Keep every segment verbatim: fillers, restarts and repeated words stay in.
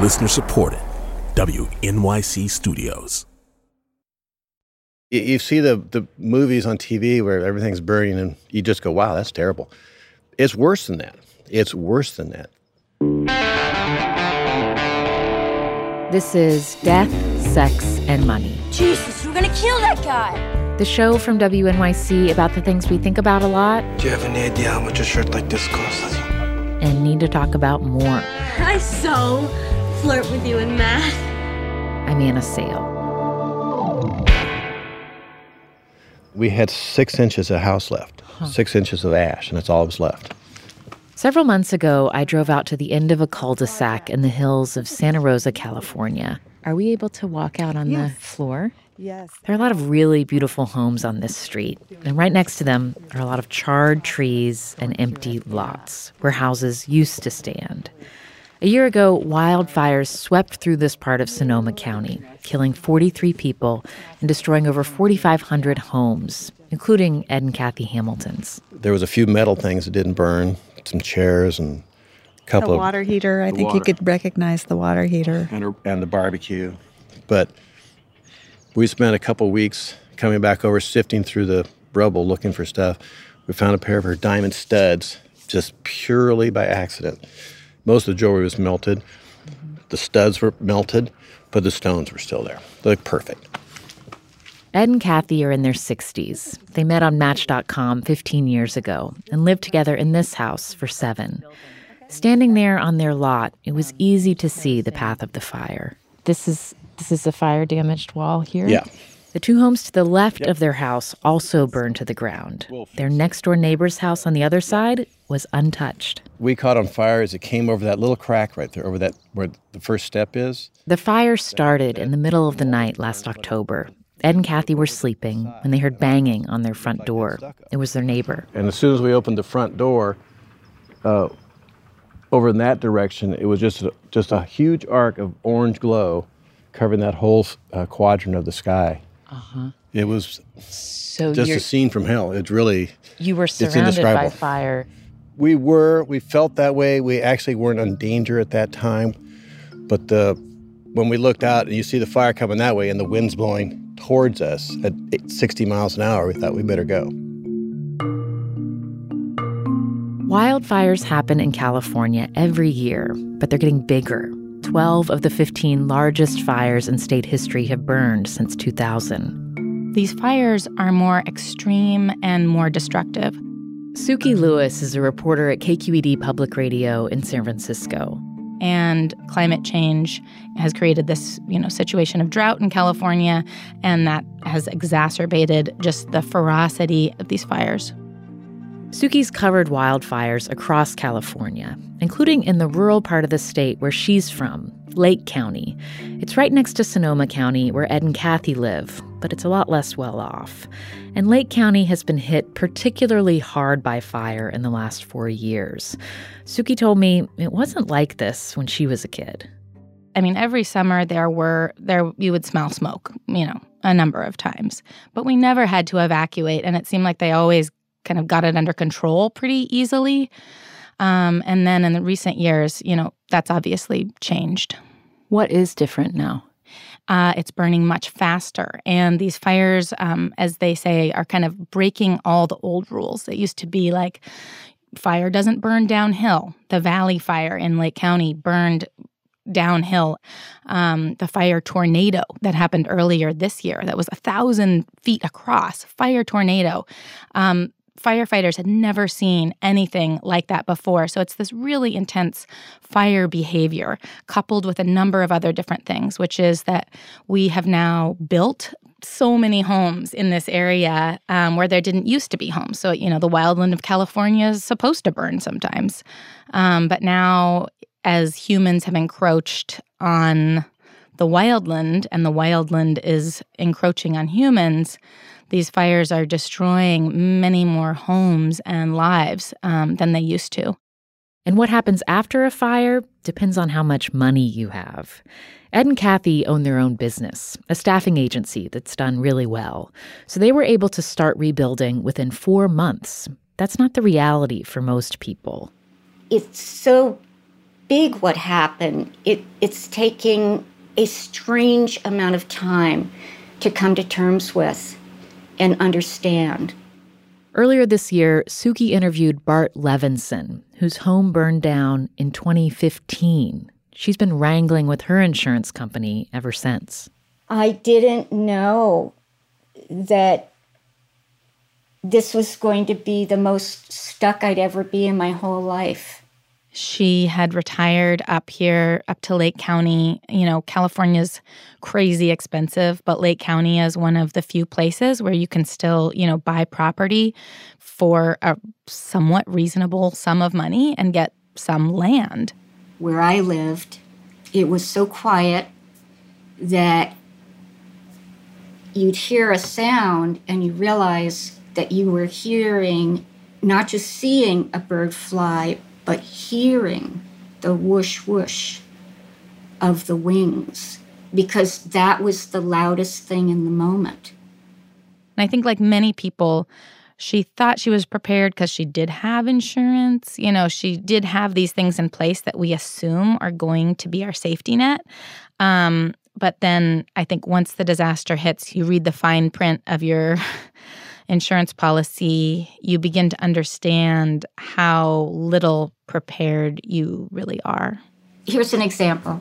Listener supported. W N Y C Studios. You, you see the, the movies on T V where everything's burning and you just go, wow, that's terrible. It's worse than that. It's worse than that. This is Death, Sex, and Money. Jesus, we're gonna kill that guy! The show from W N Y C about the things we think about a lot. Do you have any idea how much a shirt like this costs? And need to talk about more. I so flirt with you in math. I'm Anna Sale. We had six inches of house left, huh. six inches of ash, and that's all that was left. Several months ago, I drove out to the end of a cul-de-sac in the hills of Santa Rosa, California. Are we able to walk out on yes. the floor? Yes. There are a lot of really beautiful homes on this street. And right next to them are a lot of charred trees and empty lots where houses used to stand. A year ago, wildfires swept through this part of Sonoma County, killing forty-three people and destroying over forty-five hundred homes, including Ed and Kathy Hamilton's. There was a few metal things that didn't burn, some chairs and a couple the of... The water heater. I think water. You could recognize the water heater. And, a, and the barbecue. But we spent a couple weeks coming back over, sifting through the rubble, looking for stuff. We found a pair of her diamond studs, just purely by accident. Most of the jewelry was melted. Mm-hmm. The studs were melted, but the stones were still there. They looked perfect. Ed and Kathy are in their sixties. They met on Match dot com fifteen years ago and lived together in this house for seven. Standing there on their lot, it was easy to see the path of the fire. This is this is a fire-damaged wall here? Yeah. The two homes to the left of their house also burned to the ground. Their next-door neighbor's house on the other side was untouched. We caught on fire as it came over that little crack right there, over that where the first step is. The fire started in the middle of the night last October. Ed and Kathy were sleeping when they heard banging on their front door. It was their neighbor. And as soon as we opened the front door, uh, over in that direction, it was just a, just a huge arc of orange glow covering that whole uh, quadrant of the sky. Uh-huh. It was so just a scene from hell. It's really You were surrounded by fire. We were. We felt that way. We actually weren't in danger at that time. But the when we looked out and you see the fire coming that way and the wind's blowing towards us at sixty miles an hour, we thought we better go. Wildfires happen in California every year, but they're getting bigger. Twelve of the fifteen largest fires in state history have burned since two thousand. These fires are more extreme and more destructive. Suki Lewis is a reporter at K Q E D Public Radio in San Francisco. And climate change has created this, you know, situation of drought in California, and that has exacerbated just the ferocity of these fires. Suki's covered wildfires across California, including in the rural part of the state where she's from, Lake County. It's right next to Sonoma County, where Ed and Kathy live, but it's a lot less well off. And Lake County has been hit particularly hard by fire in the last four years. Suki told me it wasn't like this when she was a kid. I mean, every summer there were, there you would smell smoke, you know, a number of times. But we never had to evacuate, and it seemed like they always kind of got it under control pretty easily. Um, and then in the recent years, you know, that's obviously changed. What is different now? Uh, it's burning much faster. And these fires, um, as they say, are kind of breaking all the old rules. It used to be like fire doesn't burn downhill. The Valley Fire in Lake County burned downhill. Um, the fire tornado that happened earlier this year, that was a thousand feet across, fire tornado. Um, firefighters had never seen anything like that before. So it's this really intense fire behavior coupled with a number of other different things, which is that we have now built so many homes in this area um, where there didn't used to be homes. So, you know, the wildland of California is supposed to burn sometimes. Um, but now, as humans have encroached on the wildland and the wildland is encroaching on humans, these fires are destroying many more homes and lives um, than they used to. And what happens after a fire depends on how much money you have. Ed and Kathy own their own business, a staffing agency that's done really well. So they were able to start rebuilding within four months. That's not the reality for most people. It's so big what happened. It, it's taking a strange amount of time to come to terms with and understand. Earlier this year, Sookie interviewed Bart Levinson, whose home burned down in twenty fifteen. She's been wrangling with her insurance company ever since. I didn't know that this was going to be the most stuck I'd ever be in my whole life. She had retired up here, up to Lake County. You know, California's crazy expensive, but Lake County is one of the few places where you can still, you know, buy property for a somewhat reasonable sum of money and get some land. Where I lived, it was so quiet that you'd hear a sound and you realize that you were hearing, not just seeing a bird fly, but hearing the whoosh whoosh of the wings, because that was the loudest thing in the moment. And I think like many people, she thought she was prepared because she did have insurance. You know, she did have these things in place that we assume are going to be our safety net. Um, but then I think once the disaster hits, you read the fine print of your insurance policy, you begin to understand how little prepared you really are. Here's an example.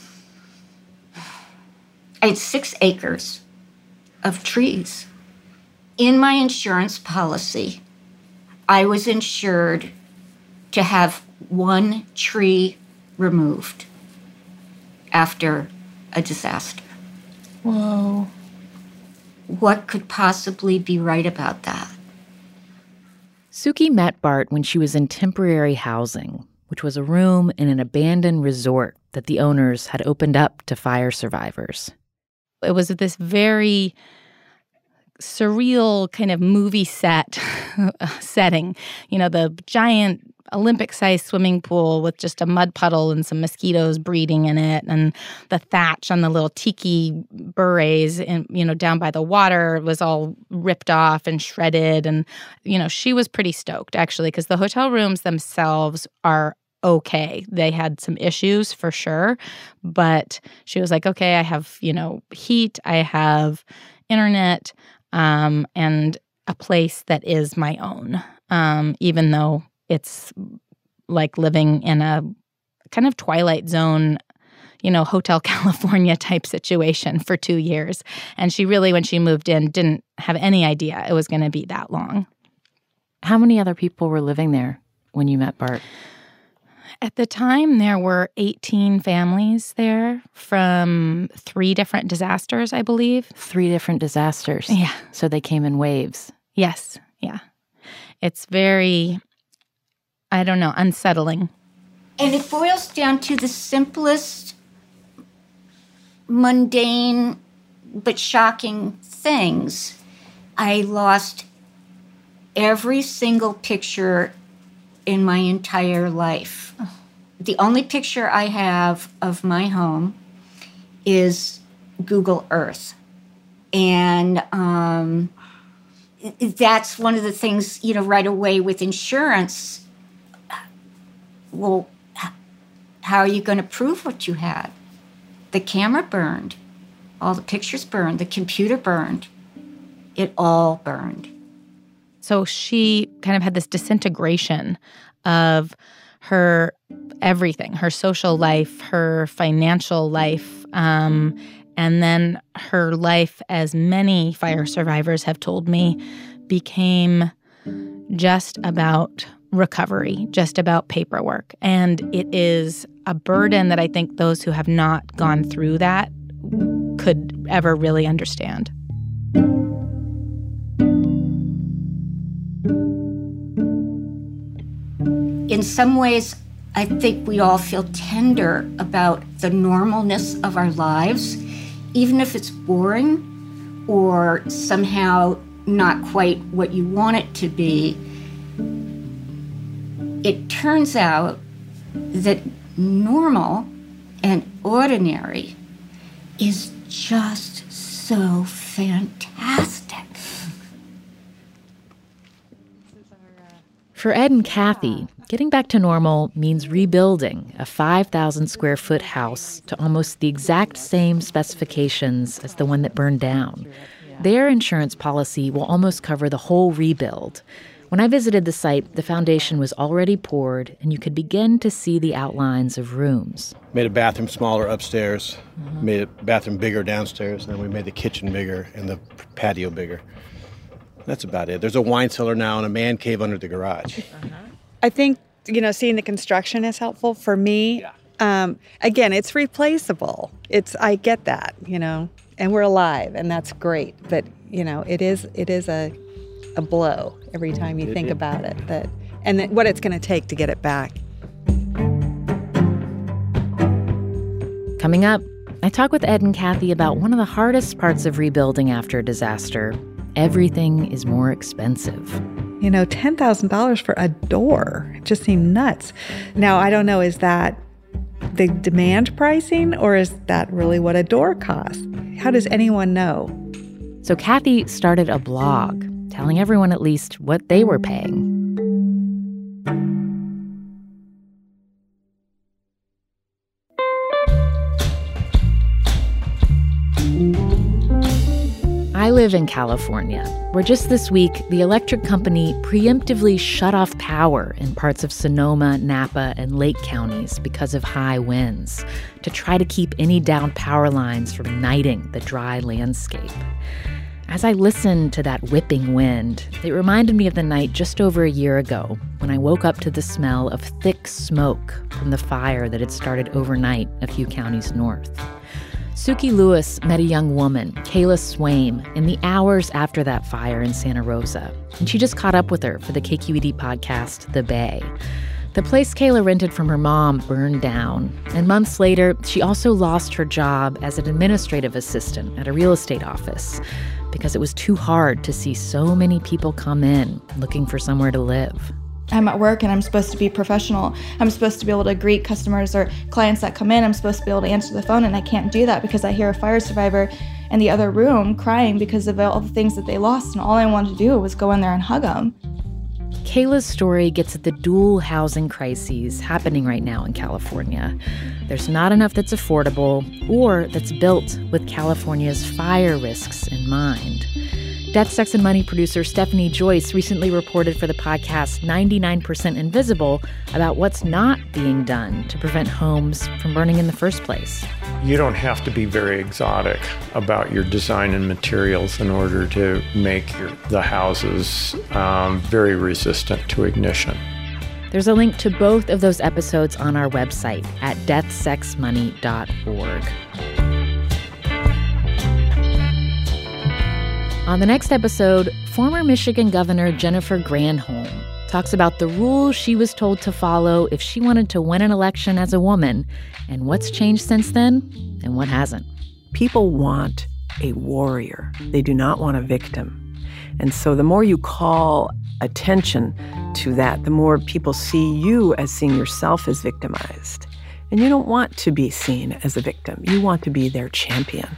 I had six acres of trees. In my insurance policy, I was insured to have one tree removed after a disaster. Whoa. What could possibly be right about that? Sookie met Bart when she was in temporary housing, which was a room in an abandoned resort that the owners had opened up to fire survivors. It was this very surreal kind of movie set setting. You know, the giant Olympic-sized swimming pool with just a mud puddle and some mosquitoes breeding in it, and the thatch on the little tiki berets, in, you know, down by the water was all ripped off and shredded. And, you know, she was pretty stoked, actually, because the hotel rooms themselves are okay. They had some issues for sure, but she was like, okay, I have, you know, heat, I have internet, um, and a place that is my own, um, even though it's like living in a kind of Twilight Zone, you know, Hotel California type situation for two years. And she really, when she moved in, didn't have any idea it was going to be that long. How many other people were living there when you met Bart? At the time, there were eighteen families there from three different disasters, I believe. Three different disasters? Yeah. So they came in waves? Yes, yeah. It's very, I don't know, unsettling. And it boils down to the simplest, mundane, but shocking things. I lost every single picture in my entire life. Oh. The only picture I have of my home is Google Earth. And um, that's one of the things, you know, right away with insurance. Well, how are you going to prove what you had? The camera burned. All the pictures burned. The computer burned. It all burned. So she kind of had this disintegration of her everything, her social life, her financial life, um, and then her life, as many fire survivors have told me, became just about recovery, just about paperwork. And it is a burden that I think those who have not gone through that could ever really understand. In some ways, I think we all feel tender about the normalness of our lives, even if it's boring or somehow not quite what you want it to be. It turns out that normal and ordinary is just so fantastic. For Ed and Kathy, getting back to normal means rebuilding a five thousand square foot house to almost the exact same specifications as the one that burned down. Their insurance policy will almost cover the whole rebuild. When I visited the site, the foundation was already poured, and you could begin to see the outlines of rooms. Made a bathroom smaller upstairs, mm-hmm. made a bathroom bigger downstairs, and then we made the kitchen bigger and the patio bigger. That's about it. There's a wine cellar now and a man cave under the garage. Uh-huh. I think, you know, seeing the construction is helpful for me. Yeah. Um, again, it's replaceable. It's I get that, you know, and we're alive, and that's great. But, you know, it is it is a a blow every time you it, think it, about it. That and that what it's going to take to get it back. Coming up, I talk with Ed and Kathy about one of the hardest parts of rebuilding after a disaster. Everything is more expensive. You know, ten thousand dollars for a door. It just seemed nuts. Now, I don't know, is that the demand pricing or is that really what a door costs? How does anyone know? So Kathy started a blog telling everyone at least what they were paying. I live in California, where just this week, the electric company preemptively shut off power in parts of Sonoma, Napa, and Lake counties because of high winds to try to keep any downed power lines from igniting the dry landscape. As I listened to that whipping wind, it reminded me of the night just over a year ago when I woke up to the smell of thick smoke from the fire that had started overnight a few counties north. Suki Lewis met a young woman, Kayla Swaim, in the hours after that fire in Santa Rosa, and she just caught up with her for the K Q E D podcast, The Bay. The place Kayla rented from her mom burned down, and months later, she also lost her job as an administrative assistant at a real estate office because it was too hard to see so many people come in looking for somewhere to live. I'm at work and I'm supposed to be professional. I'm supposed to be able to greet customers or clients that come in. I'm supposed to be able to answer the phone, and I can't do that because I hear a fire survivor in the other room crying because of all the things that they lost, and all I wanted to do was go in there and hug them. Kayla's story gets at the dual housing crises happening right now in California. There's not enough that's affordable or that's built with California's fire risks in mind. Death, Sex, and Money producer Stephanie Joyce recently reported for the podcast ninety-nine percent Invisible about what's not being done to prevent homes from burning in the first place. You don't have to be very exotic about your design and materials in order to make your, the houses um, very resistant to ignition. There's a link to both of those episodes on our website at death sex money dot org. On the next episode, former Michigan Governor Jennifer Granholm talks about the rules she was told to follow if she wanted to win an election as a woman, and what's changed since then and what hasn't. People want a warrior. They do not want a victim. And so the more you call attention to that, the more people see you as seeing yourself as victimized. And you don't want to be seen as a victim. You want to be their champion.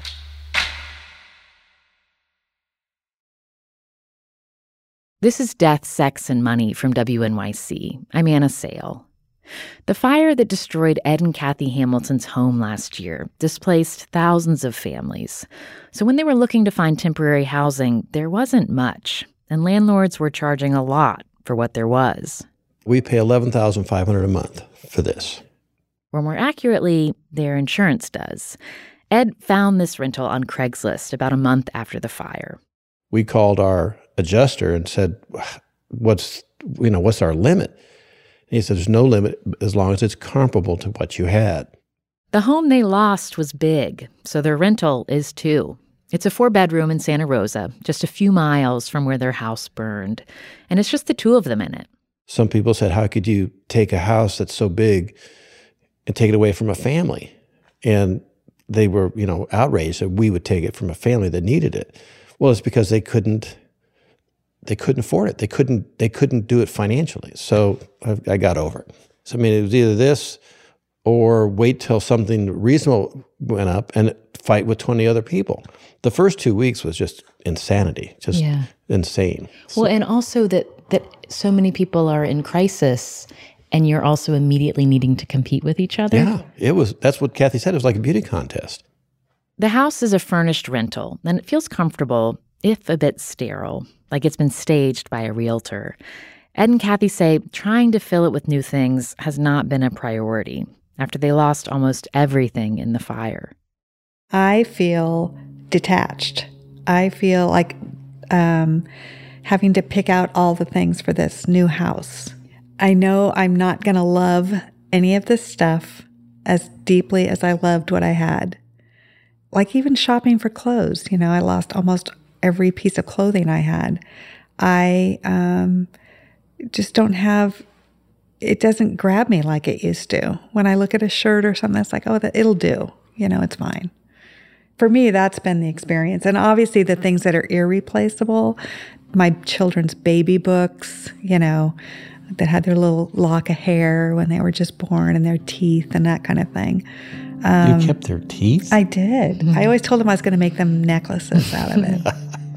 This is Death, Sex, and Money from W N Y C. I'm Anna Sale. The fire that destroyed Ed and Kathy Hamilton's home last year displaced thousands of families. So when they were looking to find temporary housing, there wasn't much, and landlords were charging a lot for what there was. We pay eleven thousand five hundred dollars a month for this. Or more accurately, their insurance does. Ed found this rental on Craigslist about a month after the fire. We called our adjuster and said, what's, you know, what's our limit? And he said, there's no limit as long as it's comparable to what you had. The home they lost was big, so their rental is too. It's a four-bedroom in Santa Rosa, just a few miles from where their house burned. And it's just the two of them in it. Some people said, how could you take a house that's so big and take it away from a family? And they were, you know, outraged that we would take it from a family that needed it. Well, it's because they couldn't They couldn't afford it. They couldn't. They couldn't do it financially. So I, I got over it. So I mean, it was either this, or wait till something reasonable went up and fight with twenty other people. The first two weeks was just insanity, just yeah. insane. Well, so, and also that that so many people are in crisis and you're also immediately needing to compete with each other? Yeah, it was. That's what Kathy said. It was like a beauty contest. The house is a furnished rental, and it feels comfortable, if a bit sterile, like it's been staged by a realtor. Ed and Kathy say trying to fill it with new things has not been a priority after they lost almost everything in the fire. I feel detached. I feel like um, having to pick out all the things for this new house. I know I'm not going to love any of this stuff as deeply as I loved what I had. Like even shopping for clothes, you know, I lost almost every piece of clothing I had. I um, just don't have, it doesn't grab me like it used to. When I look at a shirt or something, it's like, oh, that, it'll do. You know, it's fine. For me, that's been the experience. And obviously the things that are irreplaceable, my children's baby books, you know, that had their little lock of hair when they were just born and their teeth and that kind of thing. Um, you kept their teeth? I did. Mm-hmm. I always told them I was going to make them necklaces out of it.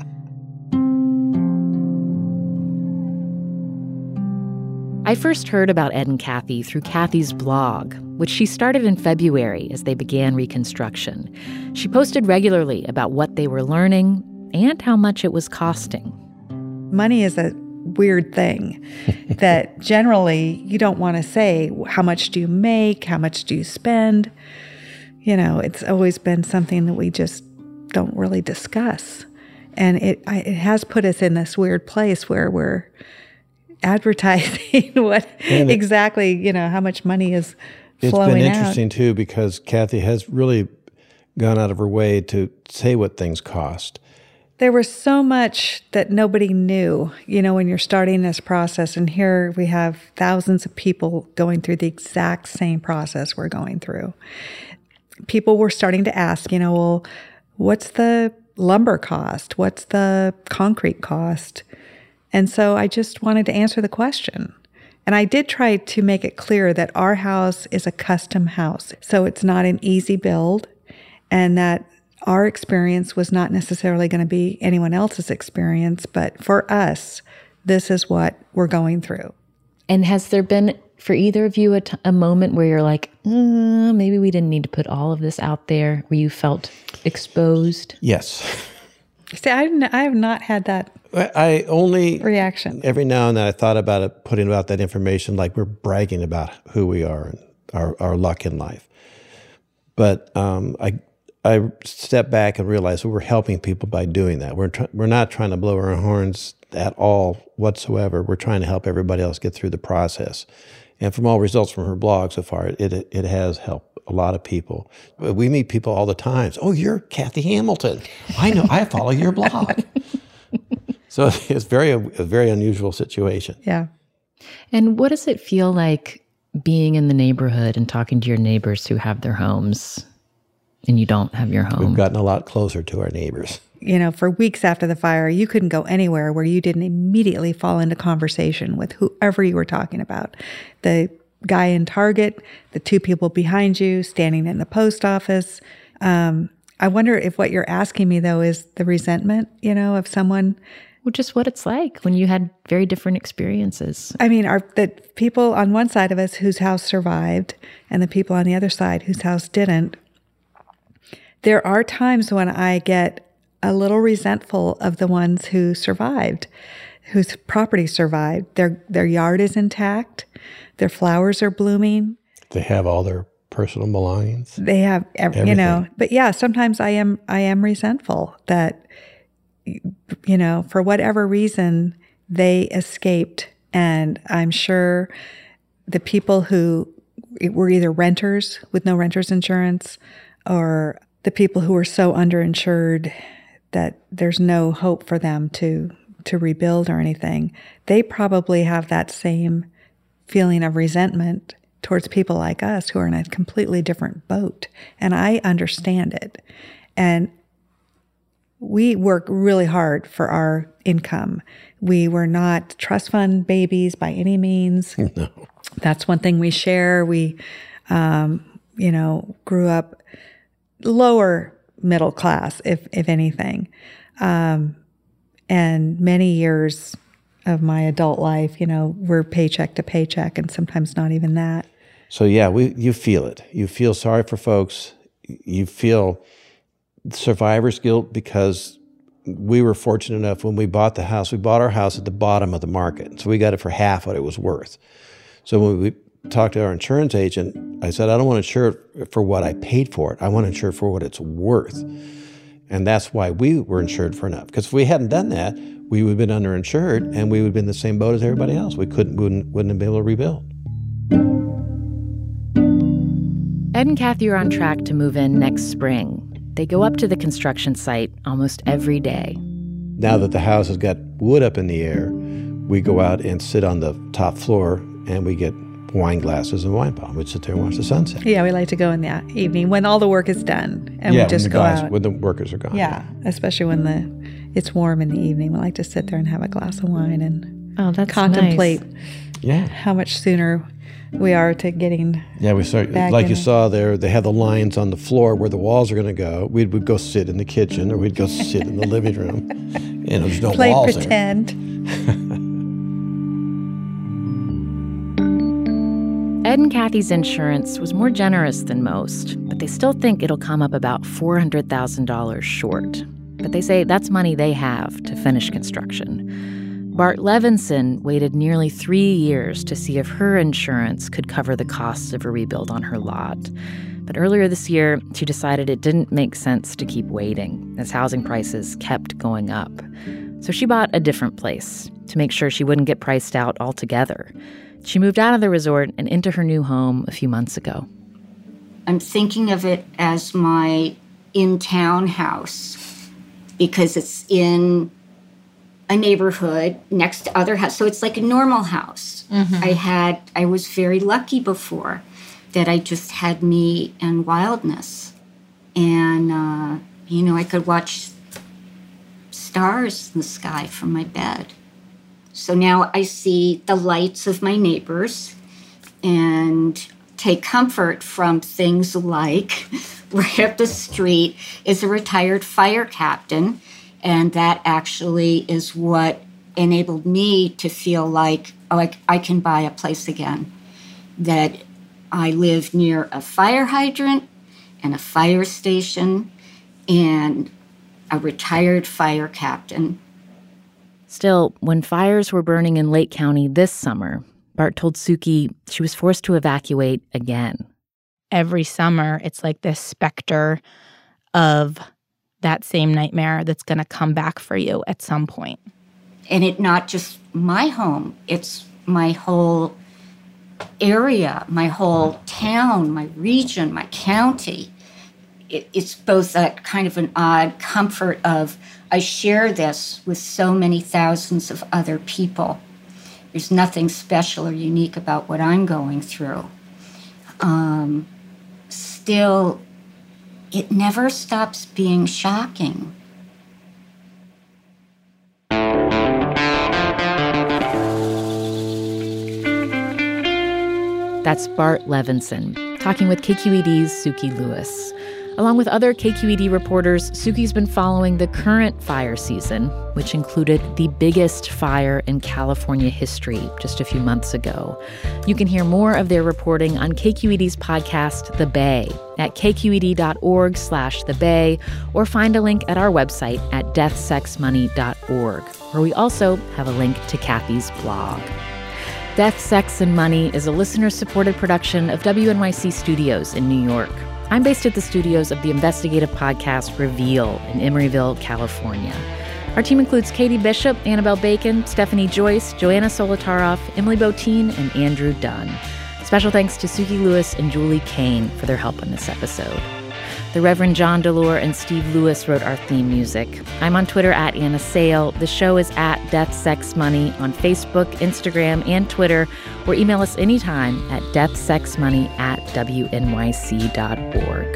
I first heard about Ed and Kathy through Kathy's blog, which she started in February as they began reconstruction. She posted regularly about what they were learning and how much it was costing. Money is a weird thing that generally you don't want to say, how much do you make? How much do you spend? You know, it's always been something that we just don't really discuss. And it it has put us in this weird place where we're advertising what it, exactly, you know, how much money is flowing out. It's been interesting, too, because Kathy has really gone out of her way to say what things cost. There was so much that nobody knew, you know, when you're starting this process. And here we have thousands of people going through the exact same process we're going through. People were starting to ask, you know, well, what's the lumber cost? What's the concrete cost? And so I just wanted to answer the question. And I did try to make it clear that our house is a custom house. So it's not an easy build, and that our experience was not necessarily going to be anyone else's experience. But for us, this is what we're going through. And has there been, for either of you, a, t- a moment where you're like, mm, maybe we didn't need to put all of this out there, where you felt exposed? Yes. See, I, I have not had that I only reaction. Every now and then I thought about it, putting out that information like we're bragging about who we are and our, our luck in life. But um, I I stepped back and realized we're helping people by doing that. We're tr- we're not trying to blow our own horns at all whatsoever. We're trying to help everybody else get through the process. And from all results from her blog so far, it it, it has helped a lot of people. We meet people all the time. Oh, you're Kathy Hamilton. I know. I follow your blog. So it's very a, a very unusual situation. Yeah. And what does it feel like being in the neighborhood and talking to your neighbors who have their homes and you don't have your home? We've gotten a lot closer to our neighbors. You know, for weeks after the fire, you couldn't go anywhere where you didn't immediately fall into conversation with whoever you were talking about. The guy in Target, the two people behind you standing in the post office. Um, I wonder if what you're asking me, though, is the resentment, you know, of someone. Well, just what it's like when you had very different experiences. I mean, are the people on one side of us whose house survived and the people on the other side whose house didn't. There are times when I get a little resentful of the ones who survived, whose property survived. Their their yard is intact. Their flowers are blooming. They have all their personal belongings. They have, every, you know. But yeah, sometimes I am I am resentful that, you know, for whatever reason, they escaped. And I'm sure the people who were either renters with no renter's insurance or the people who were so underinsured that there's no hope for them to to rebuild or anything, they probably have that same feeling of resentment towards people like us who are in a completely different boat. And I understand it. And we work really hard for our income. We were not trust fund babies by any means. No. That's one thing we share. We, um, you know, grew up lower middle class, if if anything, um, and many years of my adult life. You know, we're paycheck to paycheck, and sometimes not even that. So yeah, we you feel it. You feel sorry for folks. You feel survivor's guilt because we were fortunate enough when we bought the house. We bought our house at the bottom of the market, so we got it for half what it was worth. So when we talked to our insurance agent, I said, I don't want to insure it for what I paid for it. I want to insure it for what it's worth. And that's why we were insured for enough. Because if we hadn't done that, we would have been underinsured, and we would have been in the same boat as everybody else. We couldn't, wouldn't, wouldn't have been able to rebuild. Ed and Kathy are on track to move in next spring. They go up to the construction site almost every day. Now that the house has got wood up in the air, we go out and sit on the top floor, and we get wine glasses and wine palm. We'd sit there and watch the sunset. Yeah, we like to go in the evening when all the work is done, and yeah, we just when the go guys, out. when the workers are gone. Yeah, especially when the it's warm in the evening. We like to sit there and have a glass of wine and oh, that's contemplate nice. Yeah. how much sooner we are to getting Yeah, we start, back like in you it. saw there, they have the lines on the floor where the walls are going to go. We would go sit in the kitchen, or we'd go sit in the living room. You know, there's no play walls pretend. Ed and Kathy's insurance was more generous than most, but they still think it'll come up about four hundred thousand dollars short. But they say that's money they have to finish construction. Bart Levinson waited nearly three years to see if her insurance could cover the costs of a rebuild on her lot. But earlier this year, she decided it didn't make sense to keep waiting as housing prices kept going up. So she bought a different place to make sure she wouldn't get priced out altogether. She moved out of the resort and into her new home a few months ago. I'm thinking of it as my in-town house because it's in a neighborhood next to other houses. So it's like a normal house. Mm-hmm. I had, I was very lucky before that I just had me and wildness. And, uh, you know, I could watch stars in the sky from my bed. So now I see the lights of my neighbors and take comfort from things like right up the street is a retired fire captain. And that actually is what enabled me to feel like, oh, I, I can buy a place again. That I live near a fire hydrant and a fire station and a retired fire captain. Still, when fires were burning in Lake County this summer, Bart told Suki she was forced to evacuate again. Every summer, it's like this specter of that same nightmare that's going to come back for you at some point. And it's not just my home, it's my whole area, my whole town, my region, my county. It, it's both a kind of an odd comfort of, I share this with so many thousands of other people. There's nothing special or unique about what I'm going through. Um, still, it never stops being shocking. That's Bart Levinson, talking with K Q E D's Suki Lewis. Along with other K Q E D reporters, Suki's been following the current fire season, which included the biggest fire in California history just a few months ago. You can hear more of their reporting on K Q E D's podcast, The Bay, at kqed.org slash The Bay, or find a link at our website at death sex money dot org, where we also have a link to Kathy's blog. Death, Sex, and Money is a listener-supported production of W N Y C Studios in New York. I'm based at the studios of the investigative podcast Reveal in Emeryville, California. Our team includes Katie Bishop, Annabelle Bacon, Stephanie Joyce, Joanna Solitaroff, Emily Botine, and Andrew Dunn. Special thanks to Suki Lewis and Julie Kane for their help in this episode. The Reverend John Delore and Steve Lewis wrote our theme music. I'm on Twitter at Anna Sale. The show is at Death, Sex, Money on Facebook, Instagram, and Twitter, or email us anytime at deathsexmoney at W N Y C dot org.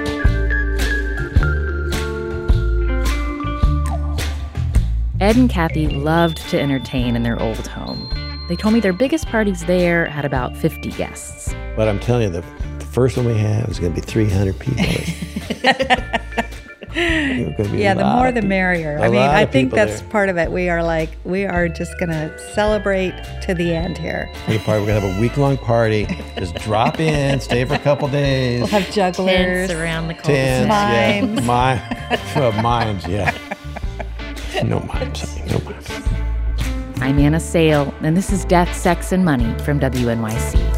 Ed and Kathy loved to entertain in their old home. They told me their biggest parties there had about fifty guests. But I'm telling you, the first one we have is going to be three hundred people. Yeah, the more the merrier. A I mean, lot I of think people that's there. part of it. We are like, we are just going to celebrate to the end here. We're going to have a week-long party. Just drop in, stay for a couple days. We'll have jugglers. Tents around the Tents, cul-de-sac. Mimes. Yeah. Mime. Mimes, yeah. No mimes, honey, no mimes. I'm Anna Sale, and this is Death, Sex, and Money from W N Y C.